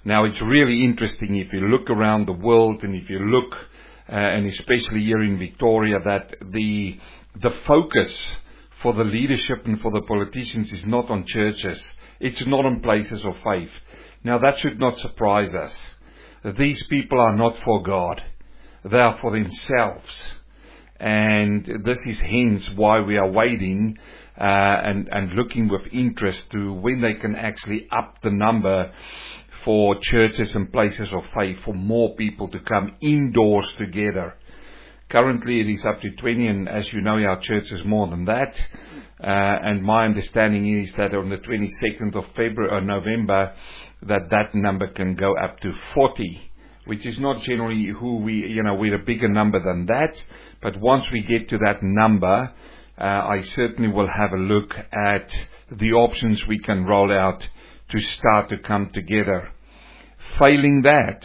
Now, it's really interesting if you look around the world, and if you look, and especially here in Victoria, that the focus for the leadership and for the politicians is not on churches. It's not on places of faith. Now, that should not surprise us. These people are not for God. They are for themselves. And this is hence why we are waiting and looking with interest to when they can actually up the number for churches and places of faith, for more people to come indoors together. Currently it is up to 20, and as you know, our church is more than that. And my understanding is that on the 22nd of November, that number can go up to 40, which is not generally we're a bigger number than that. But once we get to that number, I certainly will have a look at the options we can roll out to start to come together. Failing that,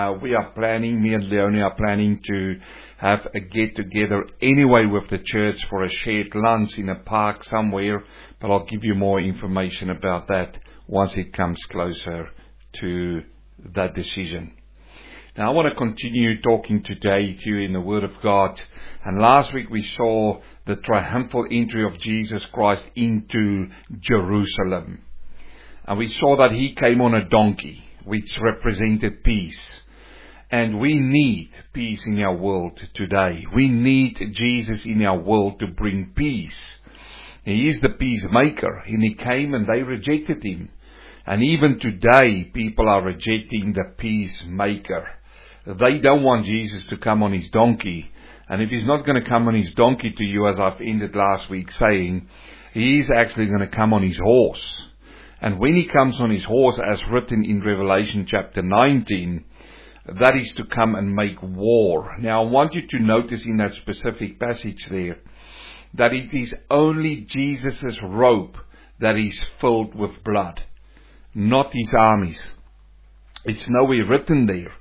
me and Leonie are planning to have a get-together anyway with the church for a shared lunch in a park somewhere, but I'll give you more information about that once it comes closer to that decision. Now, I want to continue talking today to you in the Word of God. And last week we saw the triumphal entry of Jesus Christ into Jerusalem. And we saw that He came on a donkey, which represented peace. And we need peace in our world today. We need Jesus in our world to bring peace. He is the peacemaker, and He came and they rejected Him. And even today, people are rejecting the peacemaker. They don't want Jesus to come on His donkey. And if He's not going to come on His donkey to you, as I've ended last week saying, He is actually going to come on His horse. And when He comes on His horse, as written in Revelation chapter 19, that is to come and make war. Now, I want you to notice in that specific passage there, that it is only Jesus' robe that is filled with blood, not His armies. It's nowhere written there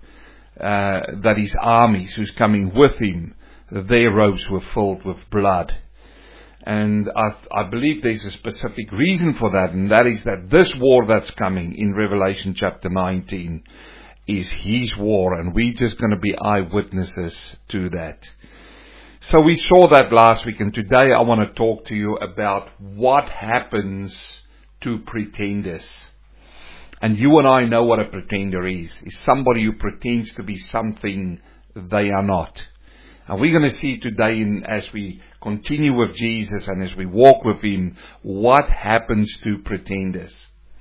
that His armies who's coming with Him, their robes were filled with blood. And I believe there's a specific reason for that, and that is that this war that's coming in Revelation chapter 19 is His war, and we're just going to be eyewitnesses to that. So we saw that last week, and today I want to talk to you about what happens to pretenders. And you and I know what a pretender is. It's somebody who pretends to be something they are not. And we're going to see today, as we continue with Jesus and as we walk with Him, what happens to pretenders.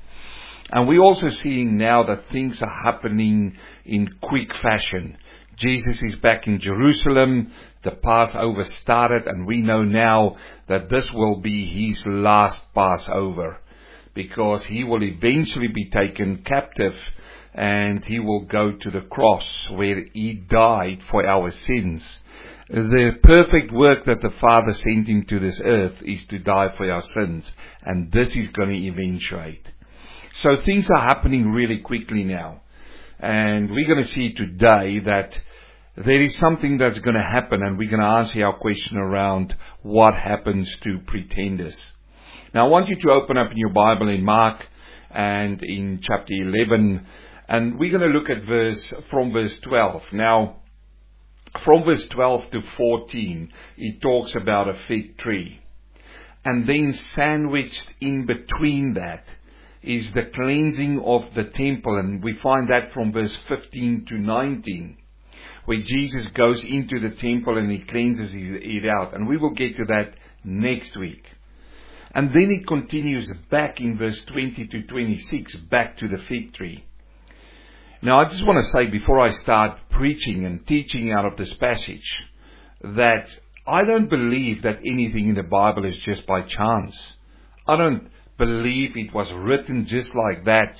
And we're also seeing now that things are happening in quick fashion. Jesus is back in Jerusalem. The Passover started, and we know now that this will be His last Passover, because He will eventually be taken captive and He will go to the cross where He died for our sins. The perfect work that the Father sent Him to this earth is to die for our sins, and this is going to eventuate. So things are happening really quickly now, and we're going to see today that there is something that's going to happen, and we're going to answer our question around what happens to pretenders. Now, I want you to open up in your Bible in Mark and in chapter 11, and we're going to look at from verse 12. Now, from verse 12 to 14, it talks about a fig tree. And then sandwiched in between that is the cleansing of the temple. And we find that from verse 15 to 19, where Jesus goes into the temple and He cleanses it out. And we will get to that next week. And then it continues back in verse 20 to 26, back to the fig tree. Now, I just want to say before I start preaching and teaching out of this passage, that I don't believe that anything in the Bible is just by chance. I don't believe it was written just like that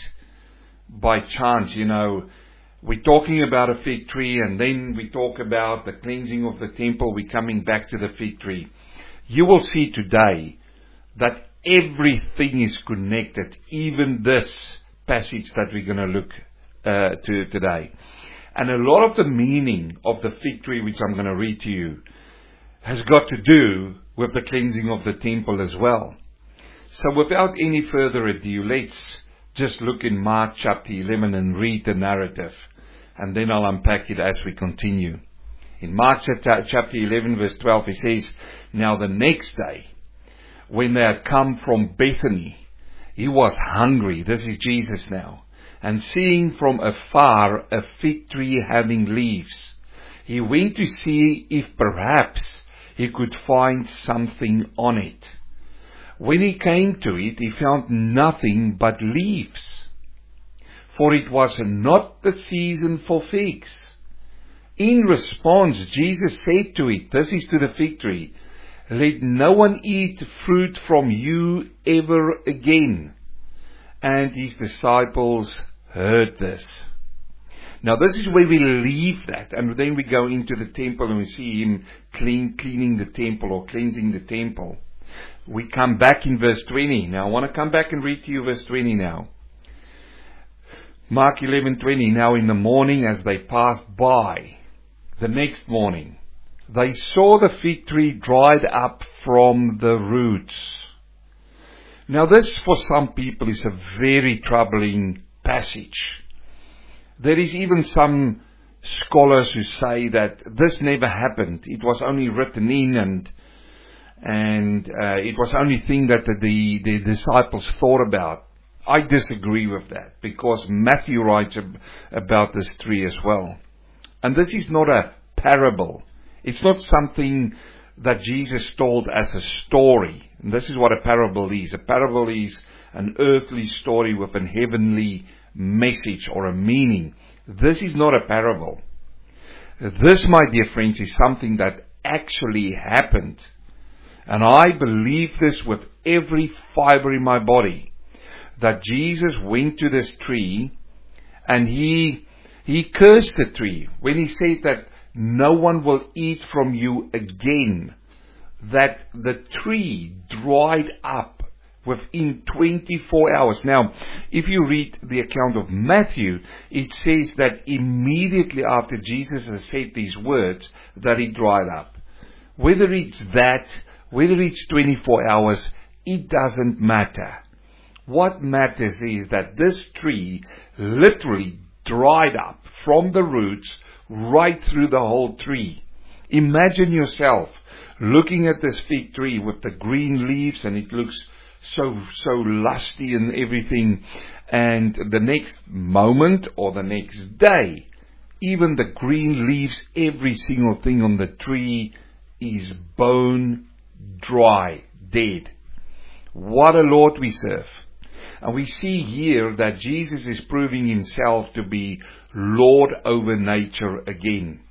by chance. We're talking about a fig tree, and then we talk about the cleansing of the temple. We're coming back to the fig tree. You will see today that everything is connected, even this passage that we're going to look to today. And a lot of the meaning of the fig tree, which I'm going to read to you, has got to do with the cleansing of the temple as well. So without any further ado, let's just look in Mark chapter 11 and read the narrative. And then I'll unpack it as we continue. In Mark chapter 11 verse 12 it says, "Now the next day, when they had come from Bethany, he was hungry." This is Jesus now. "And seeing from afar a fig tree having leaves, he went to see if perhaps he could find something on it. When he came to it, he found nothing but leaves, for it was not the season for figs. In response, Jesus said to it," this is to the fig tree, "Let no one eat fruit from you ever again." And his disciples heard this. Now this is where we leave that, and then we go into the temple and we see him cleaning the temple or cleansing the temple. We come back in verse 20. Now I want to come back and read to you verse 20 now. Mark 11:20. "Now in the morning as they passed by, the next morning, they saw the fig tree dried up from the roots." Now this for some people is a very troubling passage. There is even some scholars who say that this never happened. It was only written in and it was only thing that the disciples thought about. I disagree with that, because Matthew writes about this tree as well. And this is not a parable. It's not something that Jesus told as a story. And this is what a parable is. A parable is an earthly story with a heavenly message or a meaning. This is not a parable. This, my dear friends, is something that actually happened. And I believe this with every fiber in my body, that Jesus went to this tree and he cursed the tree when he said that no one will eat from you again, that the tree dried up within 24 hours. Now, if you read the account of Matthew, it says that immediately after Jesus has said these words, that it dried up. Whether it's that, whether it's 24 hours, it doesn't matter. What matters is that this tree literally dried up from the roots right through the whole tree. Imagine yourself looking at this fig tree with the green leaves, and it looks so lusty and everything, and the next moment or the next day, even the green leaves, every single thing on the tree is bone dry, dead. What a Lord we serve. And we see here that Jesus is proving himself to be Lord over nature again.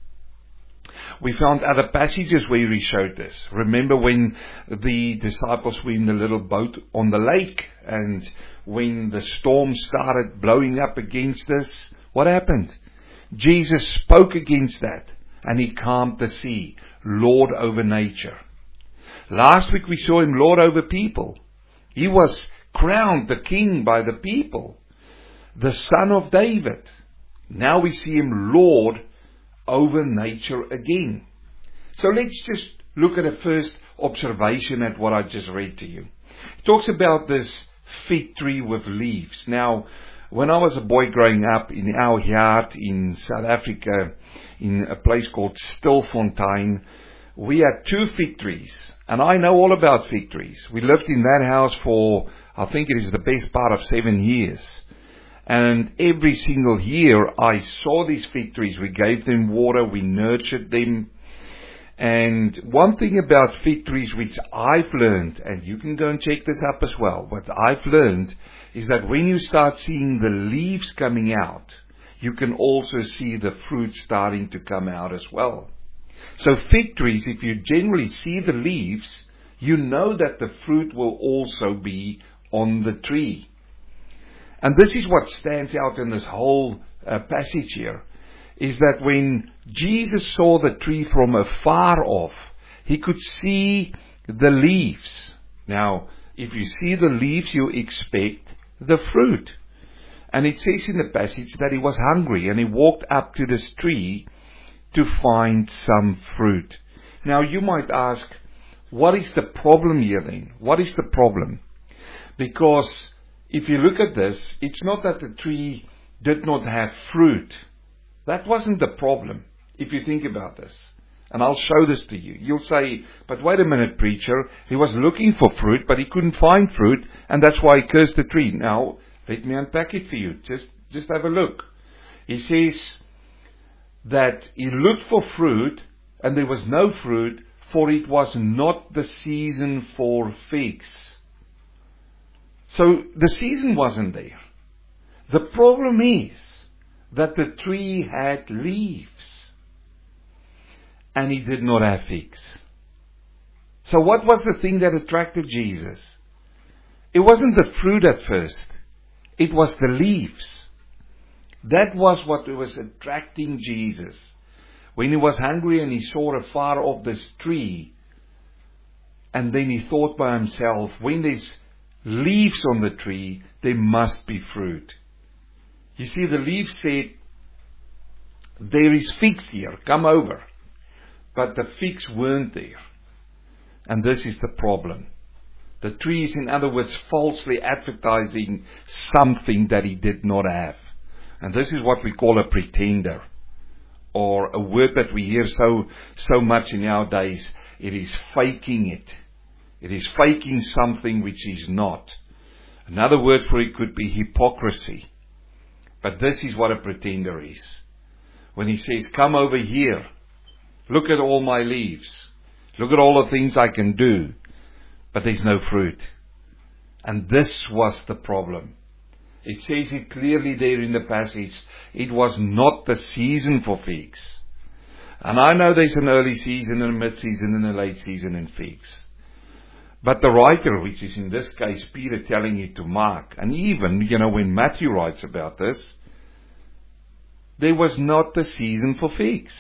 We found other passages where he showed this. Remember when the disciples were in the little boat on the lake, and when the storm started blowing up against us, what happened? Jesus spoke against that and he calmed the sea, Lord over nature. Last week we saw him Lord over people. He was crowned the king by the people, the son of David. Now we see him Lord over nature again. So let's just look at a first observation at what I just read to you. It talks about this fig tree with leaves. Now, when I was a boy growing up in our yard in South Africa, in a place called Stilfontein, we had 2 fig trees. And I know all about fig trees. We lived in that house for, I think it is the best part of 7 years. And every single year I saw these fig trees. We gave them water, we nurtured them. And one thing about fig trees which I've learned, and you can go and check this up as well, what I've learned is that when you start seeing the leaves coming out, you can also see the fruit starting to come out as well. So fig trees, if you generally see the leaves, you know that the fruit will also be on the tree. And this is what stands out in this whole passage here, is that when Jesus saw the tree from afar off, he could see the leaves. Now, if you see the leaves, you expect the fruit. And it says in the passage that he was hungry and he walked up to this tree to find some fruit. Now, you might ask, what is the problem here then? What is the problem? Because if you look at this, it's not that the tree did not have fruit. That wasn't the problem, if you think about this. And I'll show this to you. You'll say, but wait a minute, preacher. He was looking for fruit, but he couldn't find fruit, and that's why he cursed the tree. Now, let me unpack it for you. Just have a look. He says that he looked for fruit, and there was no fruit, for it was not the season for figs. So the season wasn't there. The problem is that the tree had leaves, and he did not have figs. So what was the thing that attracted Jesus? It wasn't the fruit at first. It was the leaves. That was what was attracting Jesus. When he was hungry and he saw afar off this tree, and then he thought by himself, when there's leaves on the tree, there must be fruit. You see, the leaves said, there is figs here, come over. But the figs weren't there. And this is the problem. The tree is, in other words, falsely advertising something that he did not have. And this is what we call a pretender. Or a word that we hear so much in our days. It is faking it. It is faking something which is not. Another word for it could be hypocrisy. But this is what a pretender is. When he says, come over here. Look at all my leaves. Look at all the things I can do. But there's no fruit. And this was the problem. It says it clearly there in the passage. It was not the season for figs. And I know there's an early season and a mid-season and a late season in figs. But the writer, which is in this case Peter, telling it to Mark, and even, when Matthew writes about this, there was not the season for figs.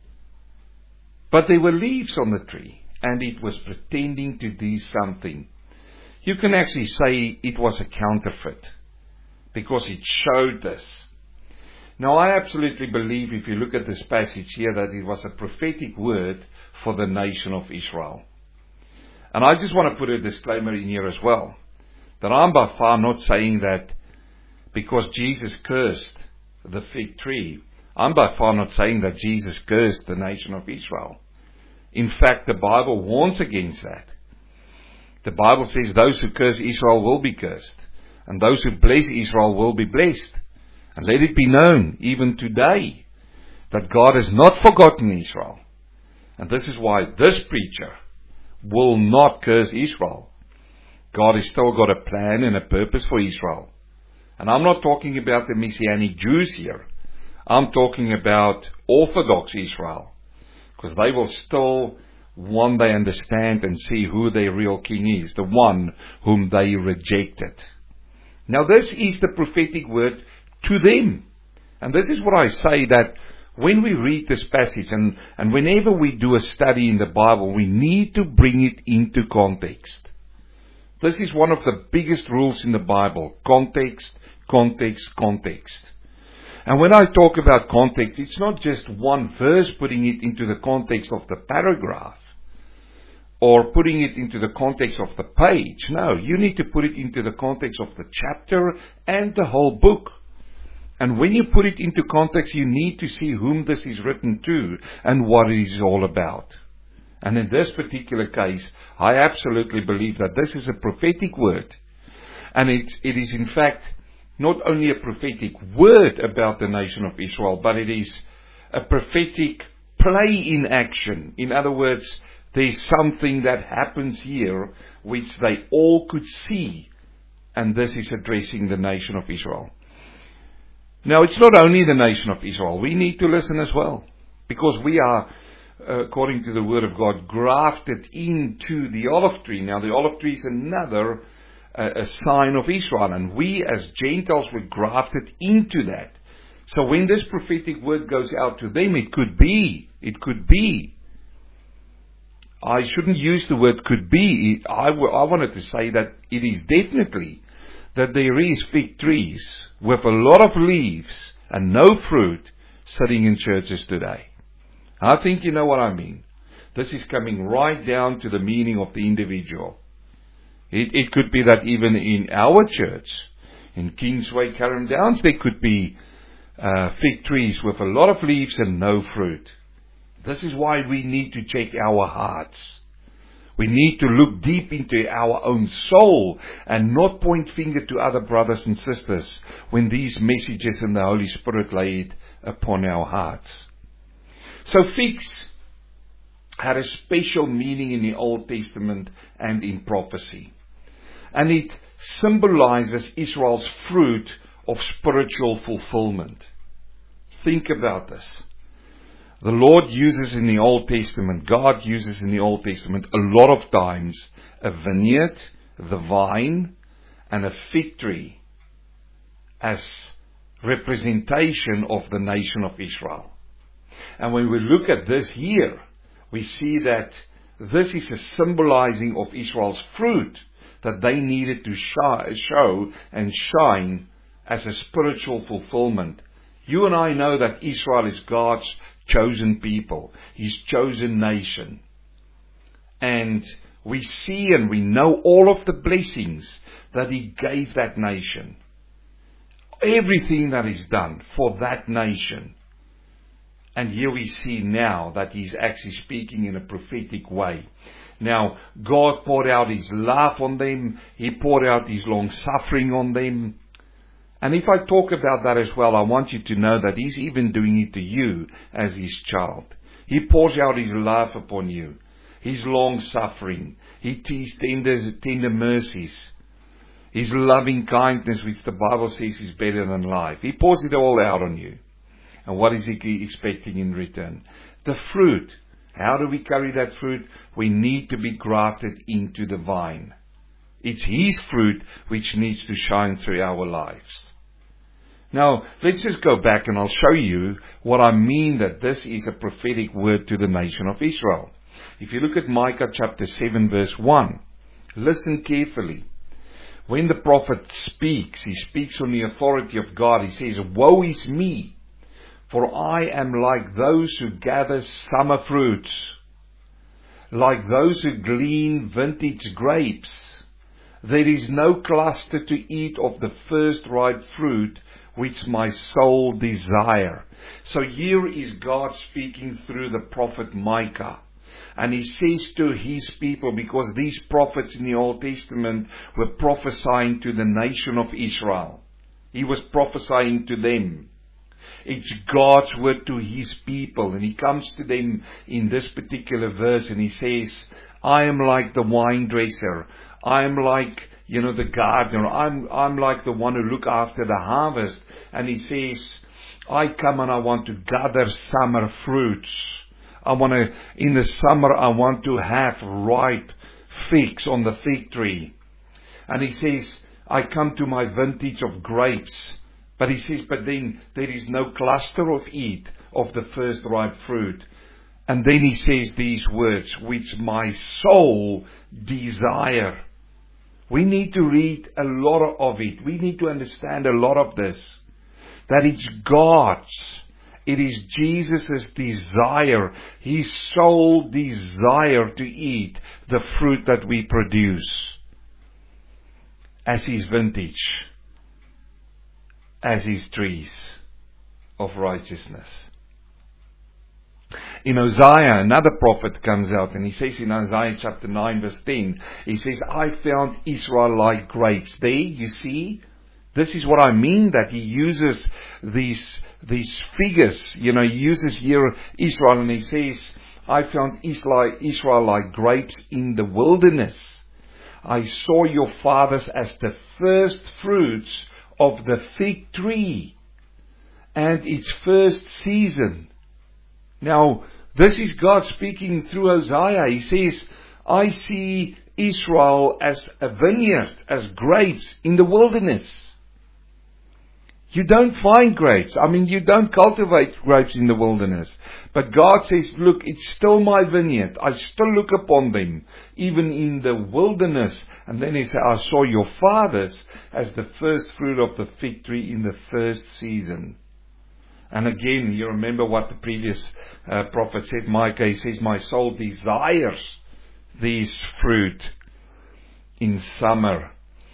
But there were leaves on the tree, and it was pretending to do something. You can actually say it was a counterfeit, because it showed this. Now, I absolutely believe, if you look at this passage here, that it was a prophetic word for the nation of Israel. And I just want to put a disclaimer in here as well, that I'm by far not saying that because Jesus cursed the fig tree, I'm by far not saying that Jesus cursed the nation of Israel. In fact, the Bible warns against that. The Bible says those who curse Israel will be cursed, and those who bless Israel will be blessed. And let it be known, even today, that God has not forgotten Israel. And this is why this preacher will not curse Israel. God has still got a plan and a purpose for Israel. And I'm not talking about the Messianic Jews here. I'm talking about Orthodox Israel. Because they will still one day understand and see who their real king is, the one whom they rejected. Now this is the prophetic word to them. And this is what I say, that when we read this passage and whenever we do a study in the Bible, we need to bring it into context. This is one of the biggest rules in the Bible. Context, context, context. And when I talk about context, it's not just one verse putting it into the context of the paragraph or putting it into the context of the page. No, you need to put it into the context of the chapter and the whole book. And when you put it into context, you need to see whom this is written to and what it is all about. And in this particular case, I absolutely believe that this is a prophetic word. And it is in fact not only a prophetic word about the nation of Israel, but it is a prophetic play in action. In other words, there's something that happens here which they all could see. And this is addressing the nation of Israel. Now, it's not only the nation of Israel. We need to listen as well. Because we are, according to the Word of God, grafted into the olive tree. Now, the olive tree is another a sign of Israel. And we as Gentiles were grafted into that. So when this prophetic word goes out to them, it could be. I shouldn't use the word could be. I wanted to say that it is definitely that there is fig trees with a lot of leaves and no fruit sitting in churches today. I think you know what I mean. This is coming right down to the meaning of the individual. It could be that even in our church, In Kingsway, Carrum Downs, there could be fig trees with a lot of leaves and no fruit. This is why we need to check our hearts. We need to look deep into our own soul and not point finger to other brothers and sisters when these messages and the Holy Spirit lay it upon our hearts. So figs had a special meaning in the Old Testament and in prophecy. And it symbolizes Israel's fruit of spiritual fulfillment. Think about this. The Lord uses in the Old Testament, God uses in the Old Testament a lot of times a vineyard, the vine, and a fig tree as representation of the nation of Israel. And when we look at this here, we see that this is a symbolizing of Israel's fruit that they needed to show and shine as a spiritual fulfillment. You and I know that Israel is God's chosen people, His chosen nation. And we see and we know all of the blessings that He gave that nation. Everything that is done for that nation. And here we see now that He's actually speaking in a prophetic way. Now, God poured out His love on them. He poured out His long suffering on them. And if I talk about that as well, I want you to know that He's even doing it to you as His child. He pours out His love upon you. His long suffering. His tender mercies. His loving kindness, which the Bible says is better than life. He pours it all out on you. And what is He expecting in return? The fruit. How do we carry that fruit? We need to be grafted into the vine. It's His fruit which needs to shine through our lives. Now, let's just go back and I'll show you what I mean that this is a prophetic word to the nation of Israel. If you look at Micah chapter 7 verse 1, listen carefully. When the prophet speaks, he speaks on the authority of God. He says, "Woe is me, for I am like those who gather summer fruits, like those who glean vintage grapes. There is no cluster to eat of the first ripe fruit, which my soul desire." So here is God speaking through the prophet Micah. And he says to his people, because these prophets in the Old Testament were prophesying to the nation of Israel. He was prophesying to them. It's God's word to His people. And He comes to them in this particular verse and He says, "I am like the vine dresser. I am like, the gardener. I'm like the one who look after the harvest." And He says, "I come and I want to gather summer fruits. In the summer I want to have ripe figs on the fig tree." And He says, "I come to my vintage of grapes." But He says, but then there is no cluster of eat of the first ripe fruit. And then He says these words, "which my soul desire." We need to read a lot of it. We need to understand a lot of this. That it's God's. It is Jesus' desire. His soul desire to eat the fruit that we produce. As His vintage. As His trees of righteousness. In Hosea, another prophet comes out and he says in Hosea chapter 9 verse 10, he says, "I found Israel like grapes." There, you see, this is what I mean, that he uses these figures. He uses here Israel and he says, "I found Israel like grapes in the wilderness. I saw your fathers as the first fruits of the fig tree and its first season." Now, this is God speaking through Hosea. He says, "I see Israel as a vineyard, as grapes in the wilderness." You don't find grapes. You don't cultivate grapes in the wilderness. But God says, "Look, it's still my vineyard. I still look upon them, even in the wilderness." And then He says, "I saw your fathers as the first fruit of the fig tree in the first season." And again, you remember what the previous prophet said, Micah. He says, "My soul desires these fruit in summer."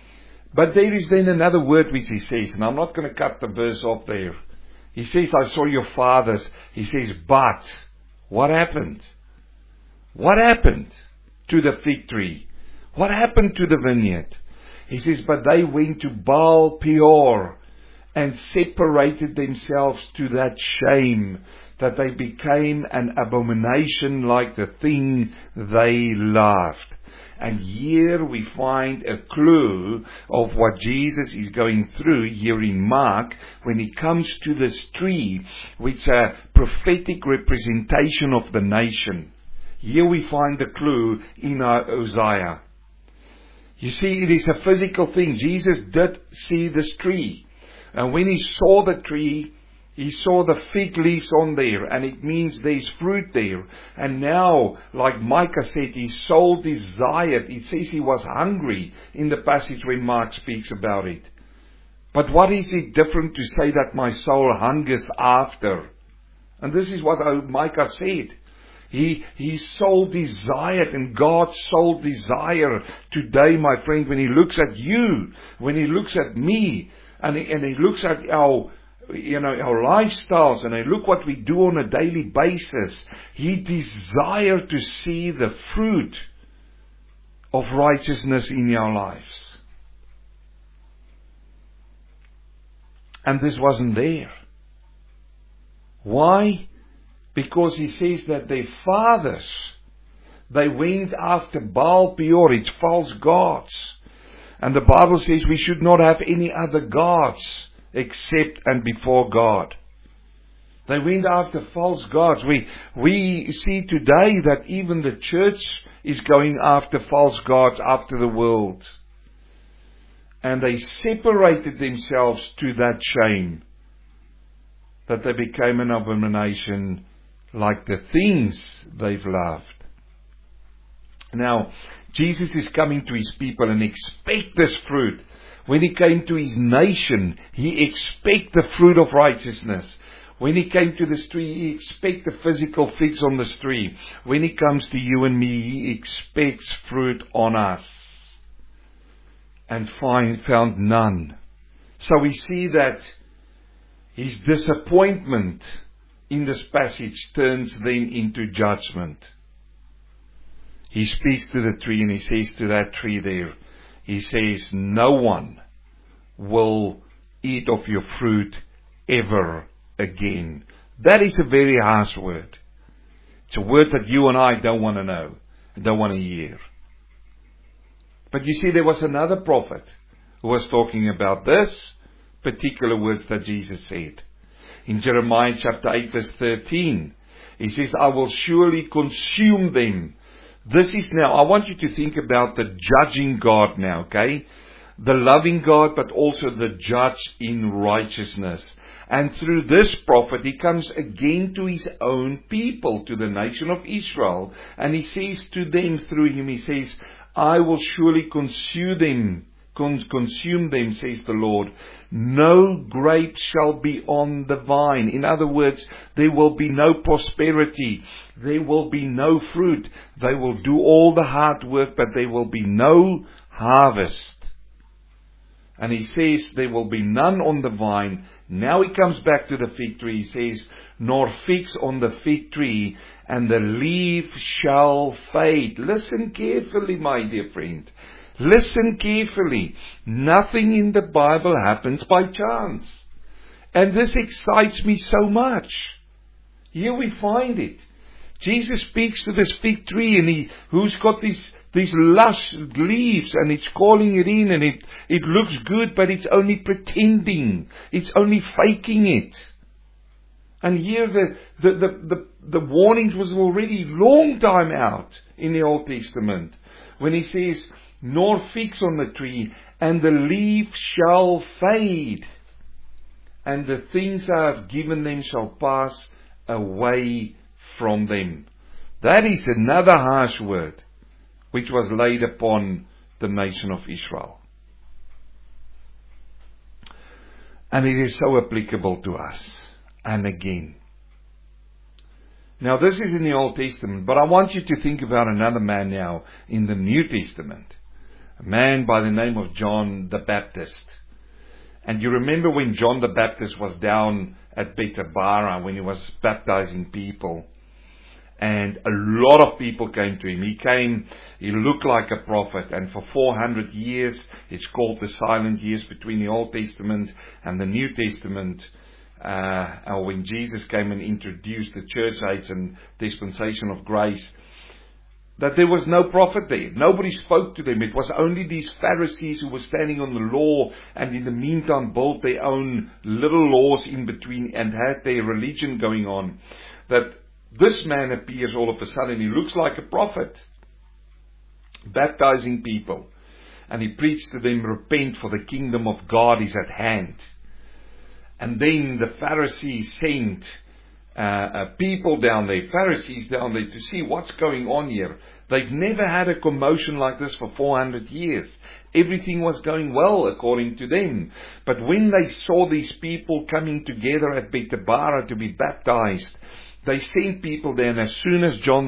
But there is then another word which he says, and I'm not going to cut the verse off there. He says, I saw your fathers. He says, but what happened? What happened to the fig tree? What happened to the vineyard? He says, but they went to Baal Peor and separated themselves to that shame, that they became an abomination like the thing they loved. And here we find a clue of what Jesus is going through here in Mark when he comes to this tree, which is a prophetic representation of the nation. Here we find the clue in Hosea. You see, it is a physical thing. Jesus did see this tree. And when he saw the tree, he saw the fig leaves on there, and it means there's fruit there. And now, like Micah said, his soul desired. It says he was hungry in the passage when Mark speaks about it. But what is it different to say that my soul hungers after? And this is what Micah said. His soul desired, and God's soul desire today, my friend, when he looks at you, when he looks at me, and he looks at our lifestyles, and I look what we do on a daily basis. He desired to see the fruit of righteousness in our lives. And this wasn't there. Why? Because he says that their fathers, they went after Baal Peor, it's false gods. And the Bible says we should not have any other gods except and before God. They went after false gods. We see today that even the church is going after false gods, after the world. And they separated themselves to that shame, that they became an abomination like the things they've loved. Now, Jesus is coming to his people and expect this fruit. When he came to his nation, he expects the fruit of righteousness. When he came to this tree, he expects the physical figs on this tree. When he comes to you and me, he expects fruit on us. And found none. So we see that his disappointment in this passage turns then into judgment. He speaks to the tree and he says to that tree there, he says, no one will eat of your fruit ever again. That is a very harsh word. It's a word that you and I don't want to know, don't want to hear. But you see, there was another prophet who was talking about this particular words that Jesus said. In Jeremiah chapter 8 verse 13, he says, I will surely consume them. This is now, I want you to think about the judging God now, okay? The loving God, but also the judge in righteousness. And through this prophet, he comes again to his own people, to the nation of Israel. And he says to them through him, he says, I will surely consume them, says the Lord. No grapes shall be on the vine. In other words, there will be no prosperity. There will be no fruit. They will do all the hard work, but there will be no harvest. And he says there will be none on the vine. Now he comes back to the fig tree. He says, nor figs on the fig tree, and the leaf shall fade. Listen carefully, my dear friend. Listen carefully. Nothing in the Bible happens by chance. And this excites me so much. Here we find it. Jesus speaks to this fig tree, and who's got these lush leaves, and it's calling it in, and it looks good, but it's only pretending. It's only faking it. And here the warnings was already long time out in the Old Testament, when he says, nor figs on the tree, and the leaf shall fade, and the things I have given them shall pass away from them. That is another harsh word which was laid upon the nation of Israel. And it is so applicable to us. And again. Now this is in the Old Testament, but I want you to think about another man now in the New Testament. a man by the name of John the Baptist. And you remember when John the Baptist was down at Bethabara, when he was baptizing people, and a lot of people came to him. He looked like a prophet, and for 400 years, it's called the silent years between the Old Testament and the New Testament, when Jesus came and introduced the church age and dispensation of grace, that there was no prophet there. Nobody spoke to them. It was only these Pharisees who were standing on the law and in the meantime built their own little laws in between and had their religion going on. That this man appears all of a sudden. He looks like a prophet, baptizing people. And he preached to them, repent, for the kingdom of God is at hand. And then the Pharisees sent people down there, Pharisees down there, to see what's going on here. They've never had a commotion like this for 400 years. Everything was going well according to them. But when they saw these people coming together at Bethabara to be baptized, they sent people there, and as soon as John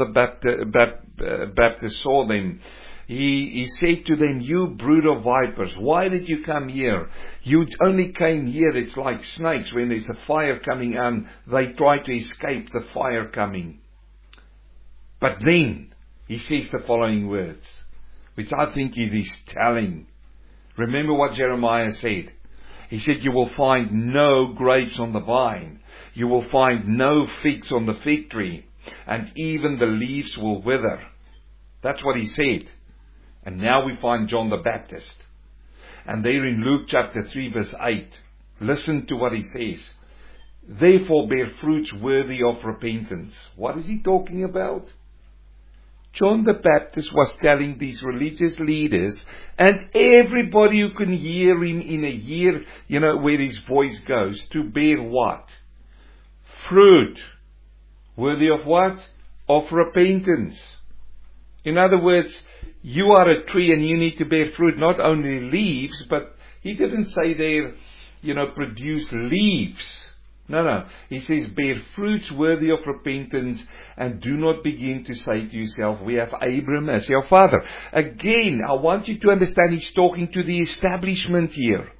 the Baptist saw them, he said to them, "You brood of vipers, why did you come here? You only came here, it's like snakes. When there's a fire coming on, they try to escape the fire coming." But then, he says the following words, which I think it is telling. Remember what Jeremiah said. He said, "You will find no grapes on the vine. You will find no figs on the fig tree. And even the leaves will wither." That's what he said. And now we find John the Baptist. And there in Luke chapter 3 verse 8, listen to what he says. "Therefore bear fruits worthy of repentance." What is he talking about? John the Baptist was telling these religious leaders and everybody who can hear him in a year, where his voice goes, to bear what? Fruit. Worthy of what? Of repentance. In other words, you are a tree and you need to bear fruit, not only leaves, but he didn't say there, produce leaves. No. He says, bear fruits worthy of repentance, and do not begin to say to yourself, we have Abraham as your father. Again, I want you to understand he's talking to the establishment here.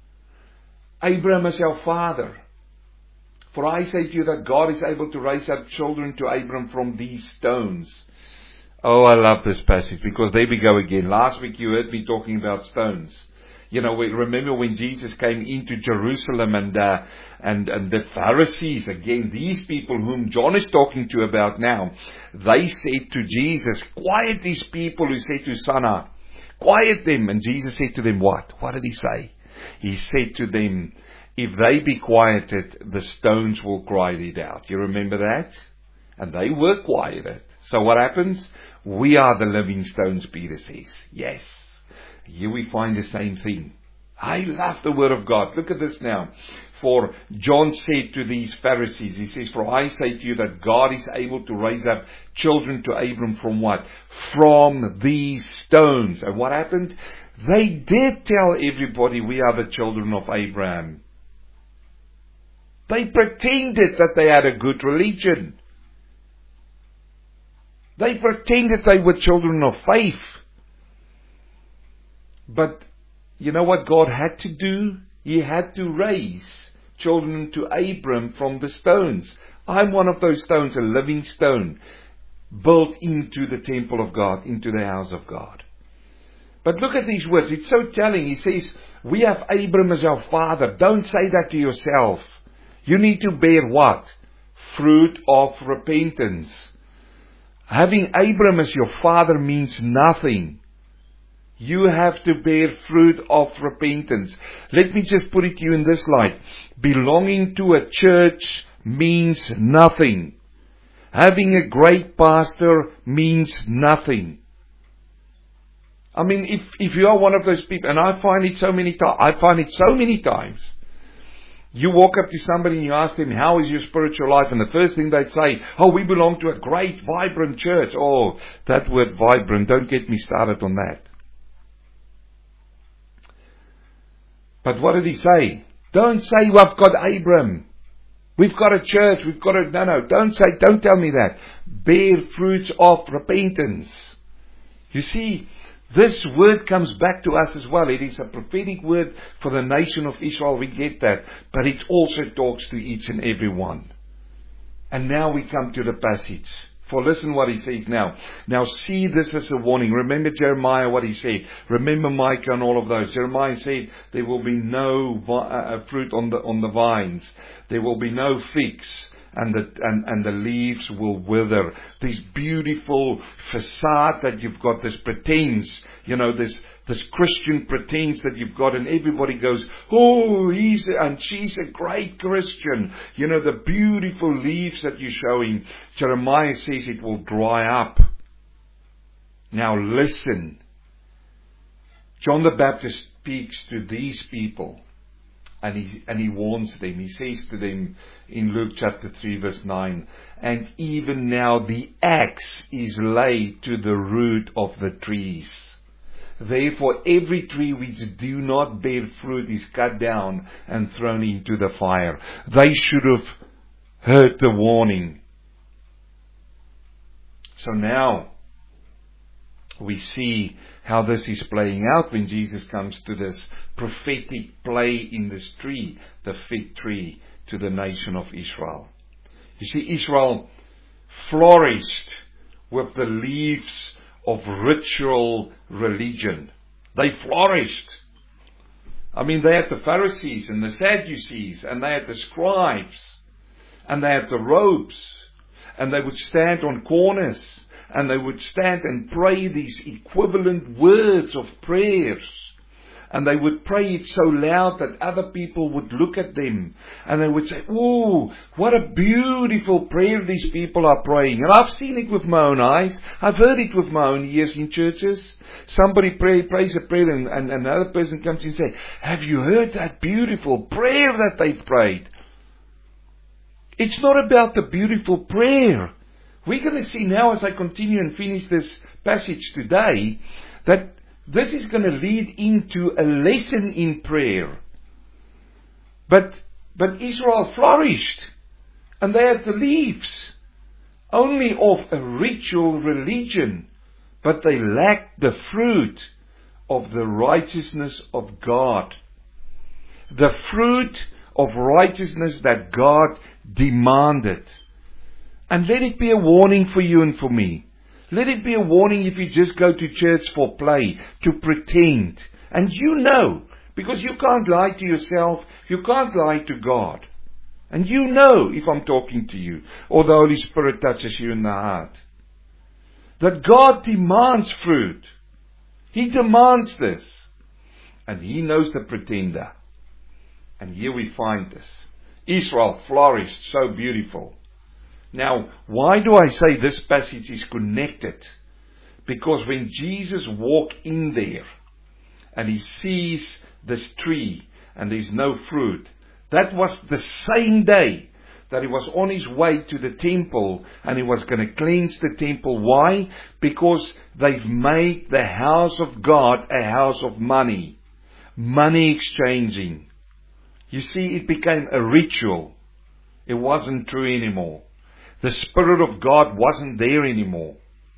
Abraham as our father. For I say to you that God is able to raise up children to Abraham from these stones. Oh, I love this passage, because there we go again. Last week you heard me talking about stones. Remember when Jesus came into Jerusalem and the Pharisees, again, these people whom John is talking to about now, they said to Jesus, quiet these people who say to Sana, quiet them. And Jesus said to them what? What did he say? He said to them, if they be quieted, the stones will cry it out. You remember that? And they were quieted. So what happens? We are the living stones, Peter says. Yes. Here we find the same thing. I love the word of God. Look at this now. For John said to these Pharisees, he says, for I say to you that God is able to raise up children to Abram from what? From these stones. And what happened? They did tell everybody we are the children of Abraham. They pretended that they had a good religion. They pretended they were children of faith. But you know what God had to do? He had to raise children to Abram from the stones. I'm one of those stones, a living stone, built into the temple of God, into the house of God. But look at these words. It's so telling. He says, we have Abram as our father. Don't say that to yourself. You need to bear what? Fruit of repentance. Having Abram as your father means nothing. You have to bear fruit of repentance. Let me just put it to you in this light. Belonging to a church means nothing. Having a great pastor means nothing. I mean, if you are one of those people, and I find it so many times. You walk up to somebody and you ask them, how is your spiritual life? And the first thing they'd say, oh, we belong to a great, vibrant church. Oh, that word vibrant, don't get me started on that. But what did he say? Don't say, well, I've got Abram. We've got a church. No, don't tell me that. Bear fruits of repentance. You see, This word comes back to us as well. It is a prophetic word for the nation of Israel. We get that. But it also talks to each and every one. And now we come to the passage. For listen what he says now. Now see this as a warning. Remember Jeremiah, what he said. Remember Micah and all of those. Jeremiah said there will be no fruit on the vines. There will be no figs. And the leaves will wither. This beautiful facade that you've got, this pretense, this Christian pretense that you've got, and everybody goes, oh, she's a great Christian. The beautiful leaves that you're showing. Jeremiah says it will dry up. Now listen. John the Baptist speaks to these people. And he warns them. He says to them in Luke chapter 3 verse 9, and even now the axe is laid to the root of the trees. Therefore every tree which do not bear fruit is cut down and thrown into the fire. They should have heard the warning. So now we see how this is playing out when Jesus comes to this prophetic play in this tree, the fig tree, to the nation of Israel. You see, Israel flourished with the leaves of ritual religion. They flourished. I mean, they had the Pharisees and the Sadducees, and they had the scribes, and they had the robes, and they would stand on corners, and they would stand and pray these equivalent words of prayers. And they would pray it so loud that other people would look at them. And they would say, oh, what a beautiful prayer these people are praying. And I've seen it with my own eyes. I've heard it with my own ears in churches. Somebody prays a prayer and another person comes in and says, have you heard that beautiful prayer that they prayed? It's not about the beautiful prayer. We're going to see now as I continue and finish this passage today that this is going to lead into a lesson in prayer. But Israel flourished and they had the leaves only of a ritual religion, but they lacked the fruit of the righteousness of God. The fruit of righteousness that God demanded. And let it be a warning for you and for me. Let it be a warning if you just go to church for play, to pretend. And because you can't lie to yourself, you can't lie to God. And if I'm talking to you, or the Holy Spirit touches you in the heart, that God demands fruit. He demands this. And He knows the pretender. And here we find this. Israel flourished, so beautiful. Now, why do I say this passage is connected? Because when Jesus walked in there and He sees this tree and there's no fruit, that was the same day that He was on His way to the temple and He was going to cleanse the temple. Why? Because they've made the house of God a house of money. Money exchanging. You see, it became a ritual. It wasn't true anymore. The Spirit of God wasn't there anymore.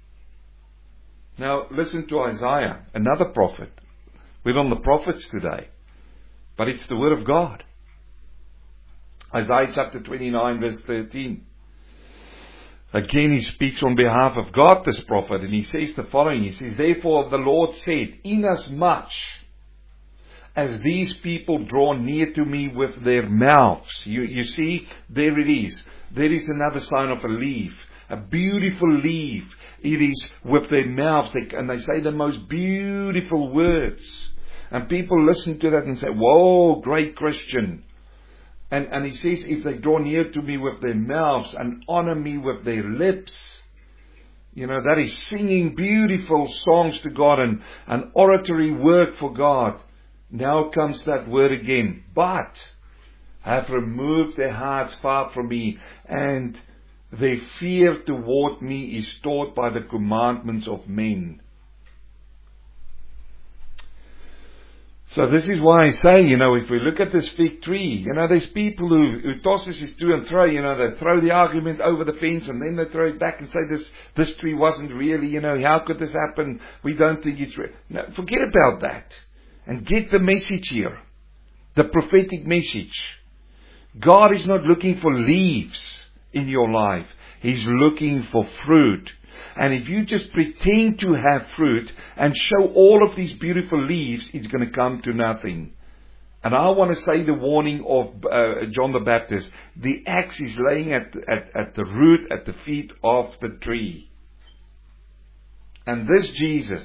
Now, listen to Isaiah, another prophet. We're on the prophets today. But it's the Word of God. Isaiah chapter 29 verse 13. Again, he speaks on behalf of God, this prophet, and he says the following. He says, therefore the Lord said, inasmuch as these people draw near to me with their mouths. You see, there it is. There is another sign of a leaf. A beautiful leaf. It is with their mouths. And they say the most beautiful words. And people listen to that and say, whoa, great Christian. And he says, if they draw near to me with their mouths and honor me with their lips. That is singing beautiful songs to God and oratory work for God. Now comes that word again. But have removed their hearts far from me, and their fear toward me is taught by the commandments of men. So this is why I say, if we look at this fig tree, there's people who tosses it to and fro, they throw the argument over the fence and then they throw it back and say this tree wasn't really, how could this happen? We don't think it's real. No, forget about that. And get the message here. The prophetic message. God is not looking for leaves in your life. He's looking for fruit. And if you just pretend to have fruit and show all of these beautiful leaves, it's going to come to nothing. And I want to say the warning of John the Baptist. The axe is laying at the root, at the feet of the tree. And this Jesus,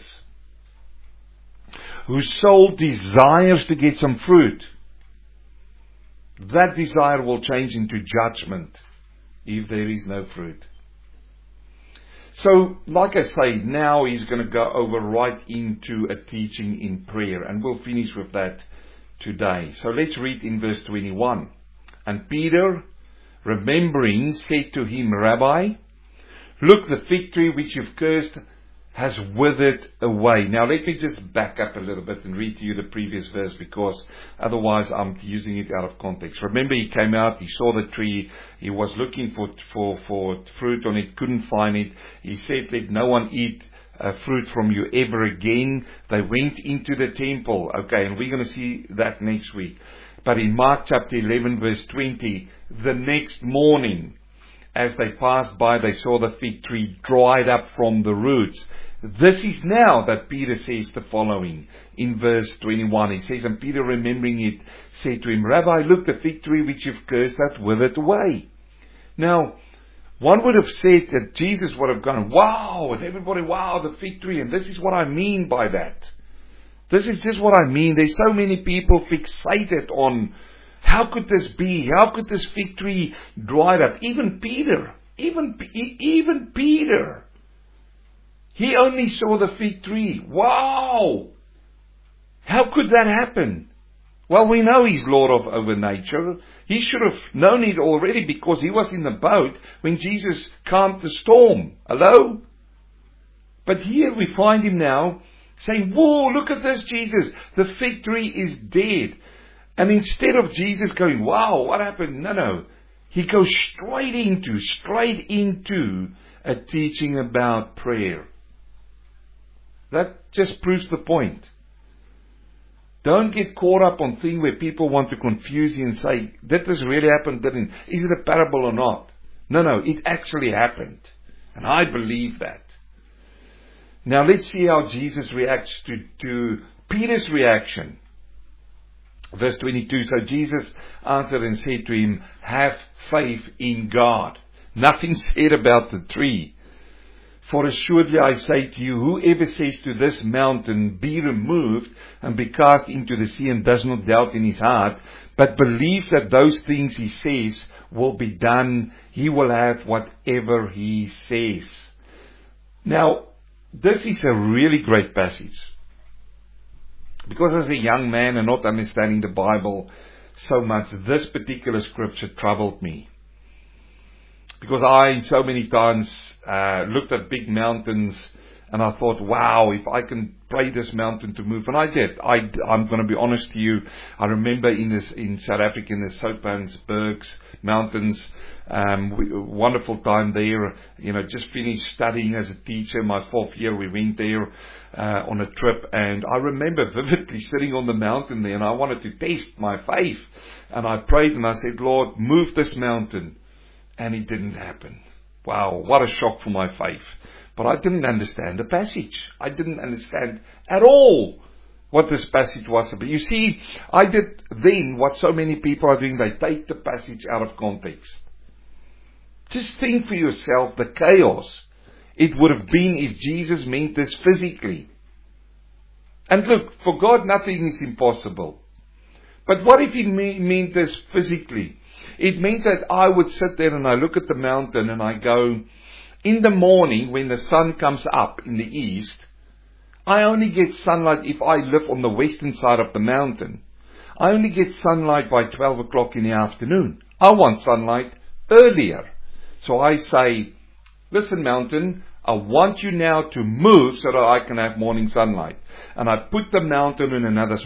whose soul desires to get some fruit, that desire will change into judgment if there is no fruit. So, like I say, now he's going to go over right into a teaching in prayer. And we'll finish with that today. So let's read in verse 21. And Peter, remembering, said to him, Rabbi, look, the fig tree which you've cursed has withered away. Now let me just back up a little bit and read to you the previous verse, because otherwise I'm using it out of context. Remember, he came out, he saw the tree, he was looking for fruit on it, couldn't find it. He said, let no one eat fruit from you ever again. They went into the temple. Okay, and we're going to see that next week. But in Mark chapter 11 verse 20, the next morning, as they passed by, they saw the fig tree dried up from the roots. This is now that Peter says the following. In verse 21, he says, and Peter, remembering it, said to him, Rabbi, look, the fig tree which you've cursed hath withered away. Now, one would have said that Jesus would have gone, wow, and everybody, wow, the fig tree. And this is what I mean by that. This is just what I mean. There's so many people fixated on, how could this be? How could this fig tree dry up? Even Peter. He only saw the fig tree. Wow! How could that happen? Well, we know he's Lord over nature. He should have known it already, because he was in the boat when Jesus calmed the storm. Hello? But here we find him now saying, whoa, look at this, Jesus. The fig tree is dead. And instead of Jesus going, wow, what happened? No. He goes straight into a teaching about prayer. That just proves the point. Don't get caught up on things where people want to confuse you and say, did this really happen? Didn't? Is it a parable or not? No, it actually happened. And I believe that. Now let's see how Jesus reacts to Peter's reaction. Verse 22, so Jesus answered and said to him, have faith in God. Nothing said about the tree. For assuredly I say to you, whoever says to this mountain, be removed and be cast into the sea, and does not doubt in his heart, but believes that those things he says will be done, he will have whatever he says. Now, this is a really great passage. Because as a young man and not understanding the Bible so much, this particular scripture troubled me. Because I so many times looked at big mountains and I thought, wow, if I can pray this mountain to move. And I did. I'm going to be honest to you. I remember in South Africa, in the Soutpansbergs Mountains, wonderful time there. Just finished studying as a teacher. My 4th year, we went there on a trip. And I remember vividly sitting on the mountain there, and I wanted to test my faith. And I prayed and I said, Lord, move this mountain. And it didn't happen. Wow, what a shock for my faith. But I didn't understand the passage. I didn't understand at all what this passage was about. You see, I did then what so many people are doing. They take the passage out of context. Just think for yourself the chaos it would have been if Jesus meant this physically. And look, for God nothing is impossible. But what if he meant this physically? It meant that I would sit there and I look at the mountain and I go, in the morning when the sun comes up in the east, I only get sunlight if I live on the western side of the mountain. I only get sunlight by 12 o'clock in the afternoon. I want sunlight earlier. So I say, listen mountain, I want you now to move so that I can have morning sunlight. And I put the mountain in another spot.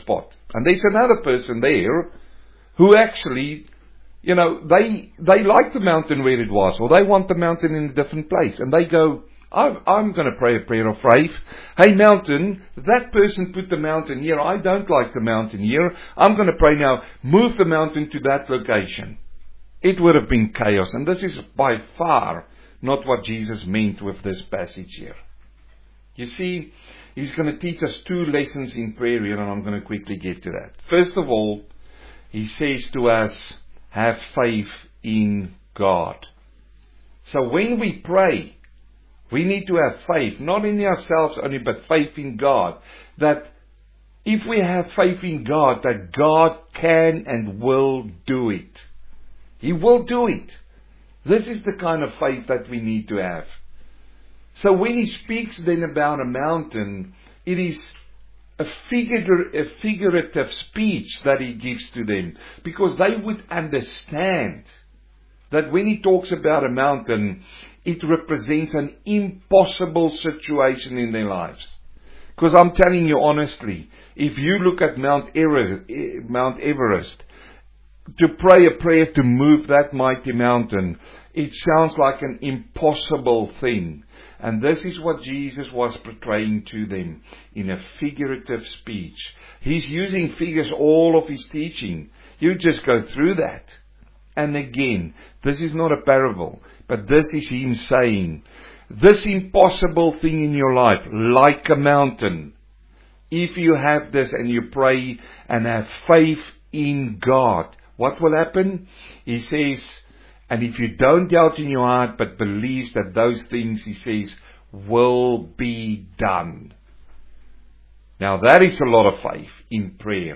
And there's another person there who actually, they like the mountain where it was, or they want the mountain in a different place. And they go, I'm going to pray a prayer of faith. Hey, mountain, that person put the mountain here. I don't like the mountain here. I'm going to pray now, move the mountain to that location. It would have been chaos. And this is by far not what Jesus meant with this passage here. You see, He's going to teach us 2 lessons in prayer here, and I'm going to quickly get to that. First of all, He says to us, have faith in God. So when we pray, we need to have faith, not in ourselves only, but faith in God. That if we have faith in God, that God can and will do it. He will do it. This is the kind of faith that we need to have. So when He speaks then about a mountain, it is a figurative speech that He gives to them, because they would understand that when He talks about a mountain, it represents an impossible situation in their lives. Because I'm telling you honestly, if you look at Mount Everest, to pray a prayer to move that mighty mountain, it sounds like an impossible thing. And this is what Jesus was portraying to them in a figurative speech. He's using figures all of His teaching. You just go through that. And again, this is not a parable, but this is Him saying, this impossible thing in your life, like a mountain, if you have this and you pray and have faith in God, what will happen? He says, and if you don't doubt in your heart, but believes that those things, He says, will be done. Now that is a lot of faith in prayer.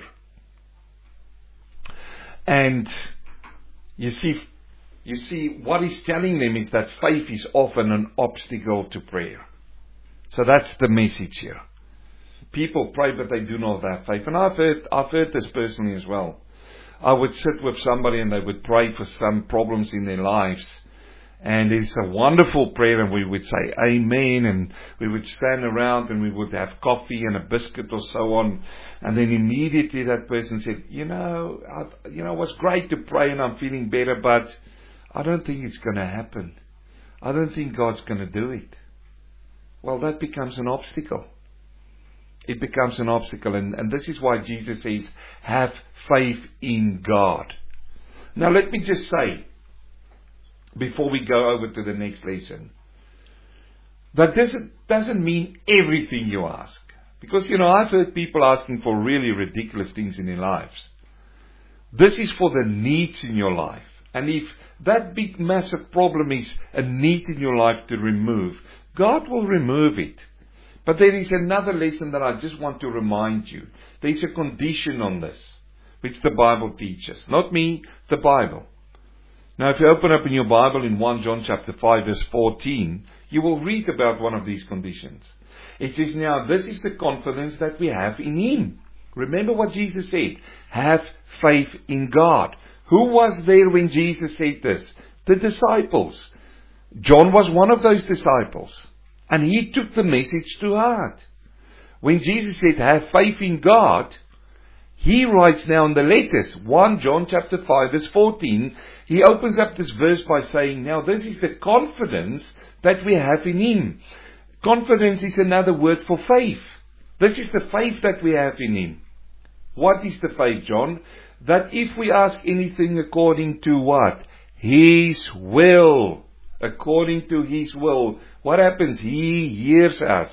And you see, what He's telling them is that faith is often an obstacle to prayer. So that's the message here. People pray, but they do not have faith. And I've heard this personally as well. I would sit with somebody and they would pray for some problems in their lives. And it's a wonderful prayer, and we would say amen, and we would stand around and we would have coffee and a biscuit or so on. And then immediately that person said, it was great to pray and I'm feeling better, but I don't think it's going to happen. I don't think God's going to do it. Well, that becomes an obstacle. It becomes an obstacle. And this is why Jesus says, have faith in God. Now let me just say, before we go over to the next lesson, that this doesn't mean everything you ask. Because, I've heard people asking for really ridiculous things in their lives. This is for the needs in your life. And if that big massive problem is a need in your life to remove, God will remove it. But there is another lesson that I just want to remind you. There's a condition on this, which the Bible teaches. Not me, the Bible. Now, if you open up in your Bible in 1 John chapter 5 verse 14, you will read about one of these conditions. It says, now this is the confidence that we have in Him. Remember what Jesus said. Have faith in God. Who was there when Jesus said this? The disciples. John was one of those disciples. And he took the message to heart. When Jesus said, have faith in God, he writes now in the letters, 1 John chapter 5 verse 14, he opens up this verse by saying, now this is the confidence that we have in Him. Confidence is another word for faith. This is the faith that we have in Him. What is the faith, John? That if we ask anything according to what? His will. According to His will. What happens? He hears us.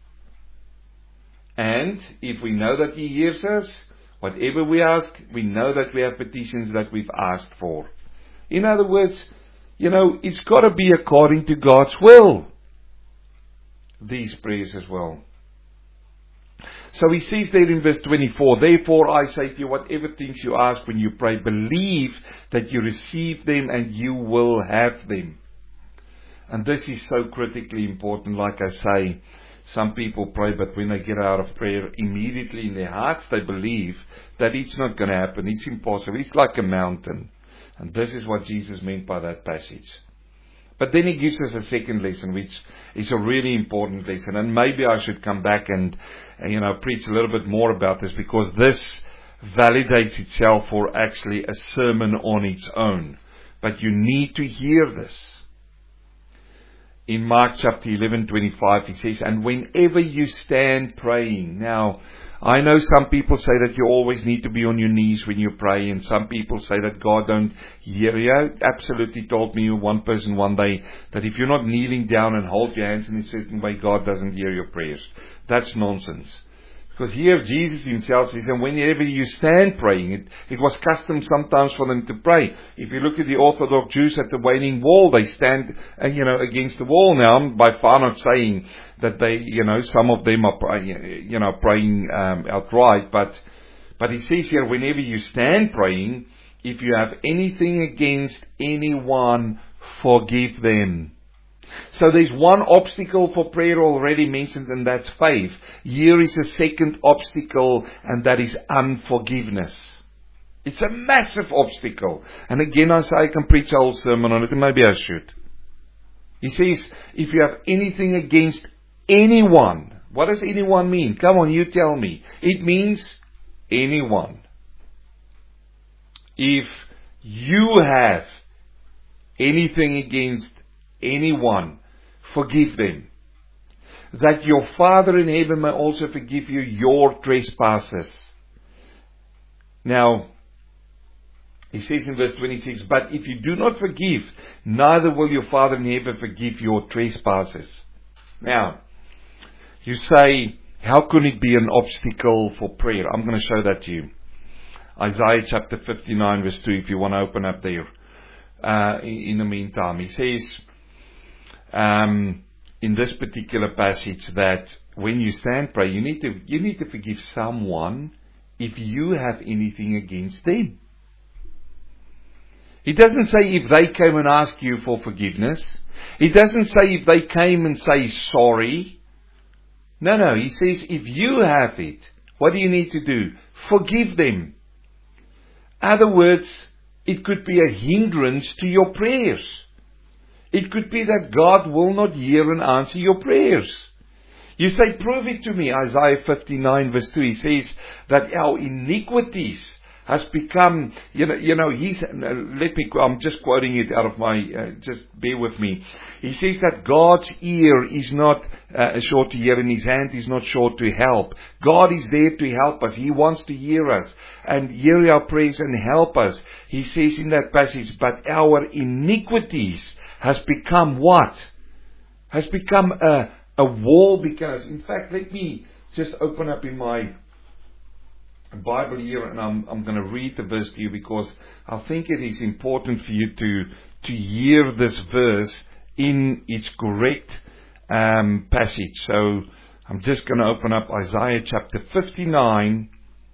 And if we know that He hears us, whatever we ask, we know that we have petitions that we've asked for. In other words, it's got to be according to God's will. These prayers as well. So he says there in verse 24, therefore I say to you, whatever things you ask when you pray, believe that you receive them and you will have them. And this is so critically important. Like I say, some people pray, but when they get out of prayer, immediately in their hearts they believe that it's not going to happen. It's impossible. It's like a mountain. And this is what Jesus meant by that passage. But then he gives us a second lesson, which is a really important lesson. And maybe I should come back and preach a little bit more about this, because this validates itself for actually a sermon on its own. But you need to hear this. In Mark chapter 11:25, he says, and whenever you stand praying. Now, I know some people say that you always need to be on your knees when you pray, and some people say that God don't hear you. Absolutely told me one person one day that if you're not kneeling down and hold your hands in a certain way, God doesn't hear your prayers. That's nonsense. Because here Jesus himself says, and whenever you stand praying, it was custom sometimes for them to pray. If you look at the Orthodox Jews at the Wailing Wall, they stand, against the wall. Now, I'm by far not saying that they, some of them are praying outright, but he says here, whenever you stand praying, if you have anything against anyone, forgive them. So there's one obstacle for prayer already mentioned, and that's faith. Here is a second obstacle, and that is unforgiveness. It's a massive obstacle. And again, I say I can preach a whole sermon on it, and maybe I should. He says, if you have anything against anyone, what does anyone mean? Come on, you tell me. It means anyone. If you have anything against anyone, forgive them, that your Father in heaven may also forgive you your trespasses. Now, he says in verse 26, but if you do not forgive, neither will your Father in heaven forgive your trespasses. Now, you say, how can it be an obstacle for prayer? I'm going to show that to you. Isaiah chapter 59 verse 2, if you want to open up there. In the meantime, he says, in this particular passage, that when you stand pray, you need to forgive someone if you have anything against them. He doesn't say if they came and ask you for forgiveness. He doesn't say if they came and say sorry. No, he says if you have it, what do you need to do? Forgive them. Other words, it could be a hindrance to your prayers. It could be that God will not hear and answer your prayers. You say, prove it to me. Isaiah 59 verse 2, he says that our iniquities has become, I'm just quoting it out of my, just bear with me. He says that God's ear is not short to hear and His hand is not short to help. God is there to help us. He wants to hear us and hear our prayers and help us. He says in that passage, but our iniquities has become what? Has become a wall, because, in fact, let me just open up in my Bible here, and I'm going to read the verse to you, because I think it is important for you to hear this verse in its correct passage. So I'm just going to open up Isaiah chapter 59,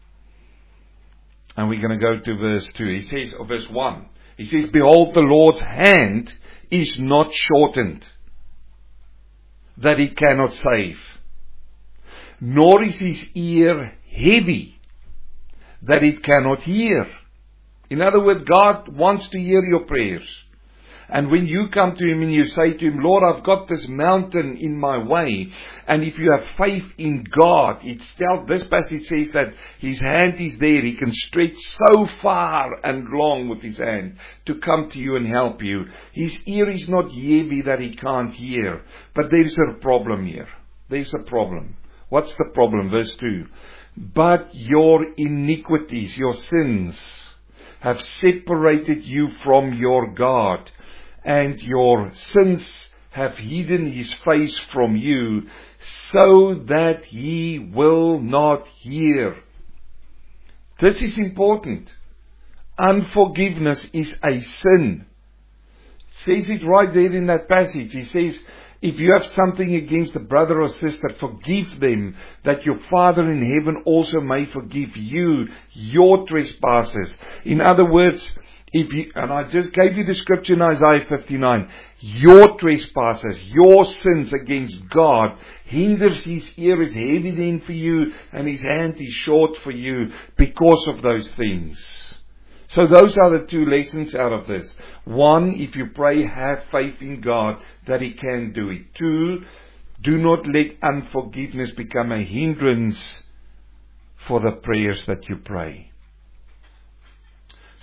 and we're going to go to verse 2. He says, or verse 1, he says, behold, the Lord's hand is not shortened, that He cannot save, nor is His ear heavy, that it cannot hear. In other words, God wants to hear your prayers. And when you come to Him and you say to Him, Lord, I've got this mountain in my way, and if you have faith in God, this passage says that His hand is there. He can stretch so far and long with His hand to come to you and help you. His ear is not heavy that He can't hear. But there's a problem here. There's a problem. What's the problem? Verse 2. But your iniquities, your sins, have separated you from your God, and your sins have hidden His face from you, so that He will not hear. This is important. Unforgiveness is a sin. It says it right there in that passage. He says, if you have something against a brother or sister, forgive them, that your Father in heaven also may forgive you your trespasses. In other words, and I just gave you the scripture in Isaiah 59, your trespasses, your sins against God hinders His ear is heavy then for you, and His hand is short for you because of those things. So those are the two lessons out of this. One, if you pray, have faith in God that He can do it. Two, do not let unforgiveness become a hindrance for the prayers that you pray.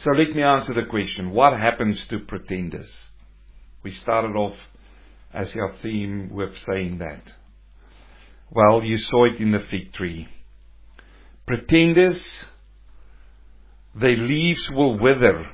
So let me answer the question, what happens to pretenders? We started off as our theme with saying that. Well, you saw it in the fig tree. Pretenders, their leaves will wither.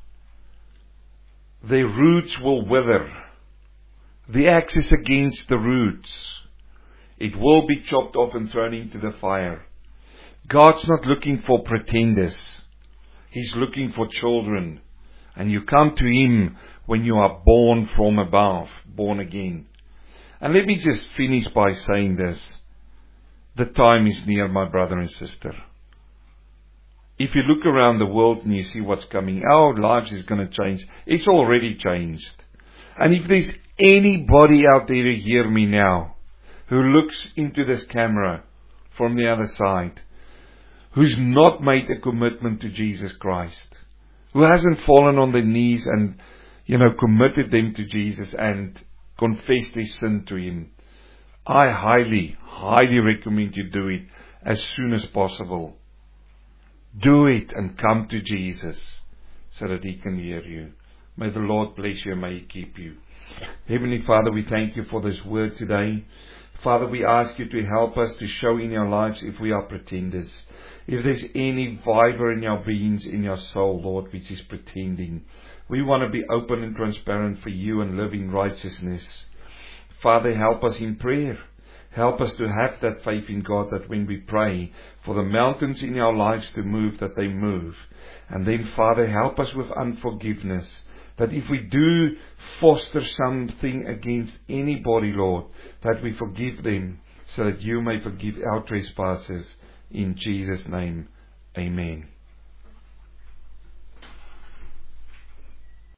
Their roots will wither. The axe is against the roots. It will be chopped off and thrown into the fire. God's not looking for pretenders. He's looking for children. And you come to Him when you are born from above, born again. And let me just finish by saying this. The time is near, my brother and sister. If you look around the world and you see what's coming, our lives is going to change. It's already changed. And if there's anybody out there who hear me now, who looks into this camera from the other side, who's not made a commitment to Jesus Christ, who hasn't fallen on their knees and, committed them to Jesus and confessed their sin to Him, I highly, highly recommend you do it as soon as possible. Do it and come to Jesus so that He can hear you. May the Lord bless you and may He keep you. Heavenly Father, we thank you for this word today. Father, we ask you to help us to show in our lives if we are pretenders. If there's any fiber in our beings, in our soul, Lord, which is pretending, we want to be open and transparent for you and live in righteousness. Father, help us in prayer. Help us to have that faith in God that when we pray for the mountains in our lives to move, that they move. And then, Father, help us with unforgiveness. That if we do foster something against anybody, Lord, that we forgive them so that you may forgive our trespasses. In Jesus' name, amen.